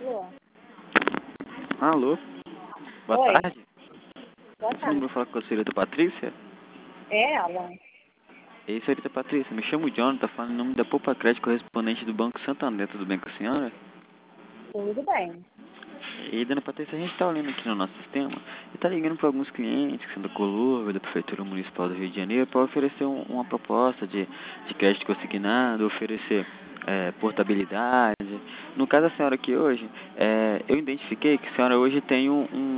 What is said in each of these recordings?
Alô? Alô? Boa Oi, tarde. boa Esse tarde. número fala com a senhorita Patrícia? É ela? Ei, senhorita Patrícia, me chamo Jonathan, falando em nome da Poupa Crédito, correspondente do Banco Santander. Tudo bem com a senhora? Tudo bem. E, dona Patrícia, a gente está olhando aqui no nosso sistema e está ligando para alguns clientes que são da Colômbia, da Prefeitura Municipal do Rio de Janeiro, para oferecer uma proposta de crédito consignado, oferecer portabilidade. No caso da senhora aqui hoje, eu identifiquei que a senhora hoje tem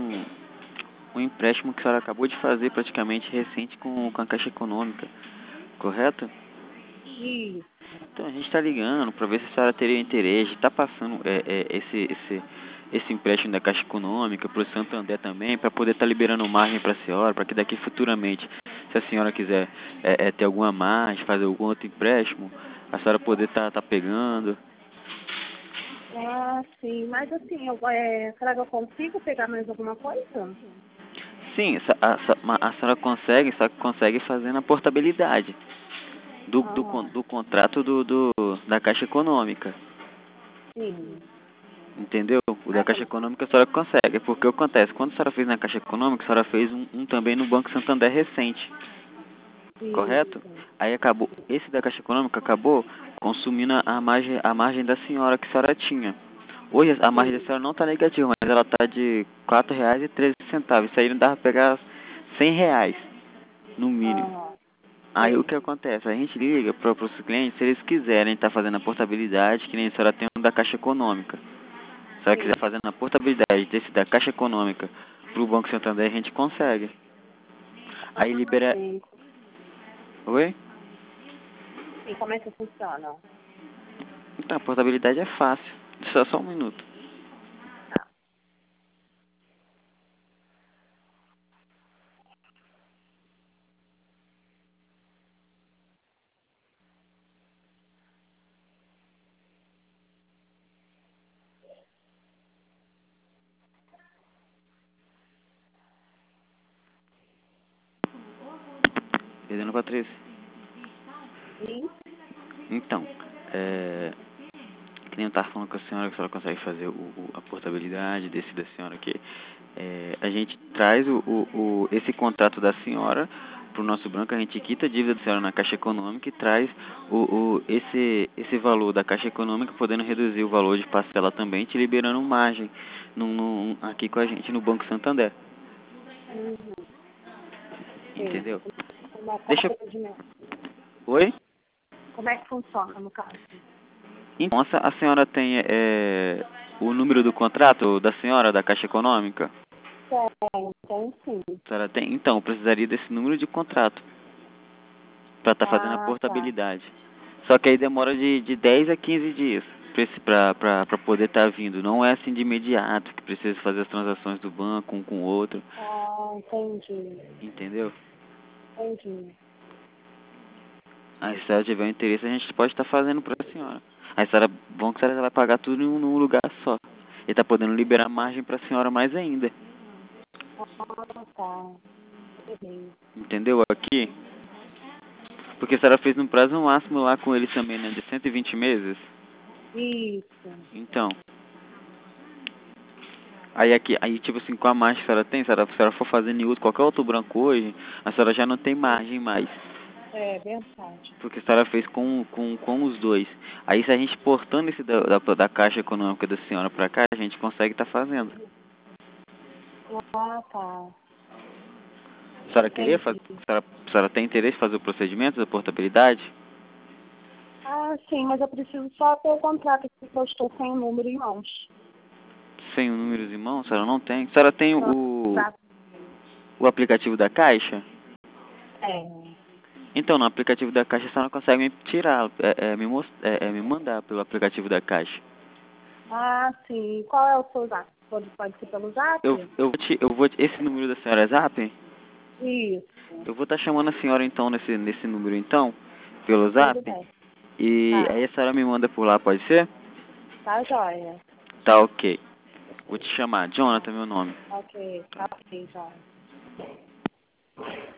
um empréstimo que a senhora acabou de fazer praticamente recente com a Caixa Econômica, correto? Isso. Então a gente está ligando para ver se a senhora teria interesse, está passando esse empréstimo da Caixa Econômica para o Santander também, para poder estar liberando margem para a senhora, para que daqui futuramente, se a senhora quiser ter alguma margem, fazer algum outro empréstimo, a senhora poder estar pegando. Ah, sim. Mas assim, será que eu consigo pegar mais alguma coisa? Sim, a senhora consegue, só que consegue fazendo a portabilidade Ah, do contrato da Caixa Econômica. sim. Entendeu? O da Mas, Caixa Econômica a senhora consegue. Porque o que acontece? Quando a senhora fez na Caixa Econômica, a senhora fez um também no Banco Santander recente. Correto? isso. Aí acabou. Esse da Caixa Econômica acabou consumindo a margem da senhora que a senhora tinha. Hoje a margem da Sim. senhora não está negativa, mas ela está de R$ 4,13. Isso aí não dava pra pegar R$ 100 no mínimo. Ah, Aí o que sim. acontece? A gente liga para os clientes se eles quiserem estar fazendo a portabilidade, que nem a senhora tem um da Caixa Econômica. Se ela quiser Sim. fazer a portabilidade desse da Caixa Econômica para o Banco Santander, a gente consegue. Aí Ah, libera. sim. Oi? Sim, como é que funciona? Então, a portabilidade é fácil. Só um minuto. Tá. Perdendo, Patrícia. Sim. Então, que nem eu estava falando com a senhora consegue fazer a portabilidade desse da senhora aqui. A gente traz esse contrato da senhora para o nosso banco, a gente quita a dívida da senhora na Caixa Econômica e traz esse valor da Caixa Econômica, podendo reduzir o valor de parcela também, te liberando margem aqui com a gente no Banco Santander. Uhum. Sim. Entendeu? Como é, qual é o Deixa. procedimento? Oi? Como é que funciona, no caso? Então, a senhora tem o número do contrato da senhora, da Caixa Econômica? Tem sim. A senhora tem? Então, eu precisaria desse número de contrato para estar fazendo a Ah, tá. portabilidade. Só que aí demora de 10 a 15 dias para poder estar vindo. Não é assim de imediato, que precisa fazer as transações do banco um com o outro. Ah, entendi. Entendeu? Entendi. Aí se a senhora tiver interesse, a gente pode estar fazendo para a senhora. Aí a senhora, bom que a senhora vai pagar tudo num lugar só. E tá podendo liberar margem para a senhora mais ainda. Ah, tá. Beleza. Entendeu? Aqui, porque a senhora fez um prazo máximo lá com eles também, né? De 120 meses. Isso. Então, aí aqui, aí tipo assim, com a margem que a senhora tem, se a senhora for fazer em outro, qualquer outro banco hoje, a senhora já não tem margem mais. É verdade. Porque a senhora fez com os dois. Aí se a gente portando esse da Caixa Econômica da senhora pra cá, a gente consegue estar fazendo. Ah, tá. A senhora queria Entendi. fazer, a senhora tem interesse em fazer o procedimento da portabilidade? Ah, sim, mas eu preciso só ter o contrato porque eu estou sem o número em mãos. Sem os números em mão, a senhora não tem. A senhora tem Não, o aplicativo da Caixa? é. Então, no aplicativo da Caixa, a senhora consegue me tirar, me mandar pelo aplicativo da Caixa. Ah, sim. Qual é o seu zap? Pode ser pelo zap? Esse número da senhora é Zap? Isso. Eu vou estar chamando a senhora então nesse número então, pelo Tudo Zap. bem. E Tá. aí a senhora me manda por lá, pode ser? Tá jóia. Tá ok. Vou te chamar. Jonathan, meu nome. Ok. Tá ok, jóia.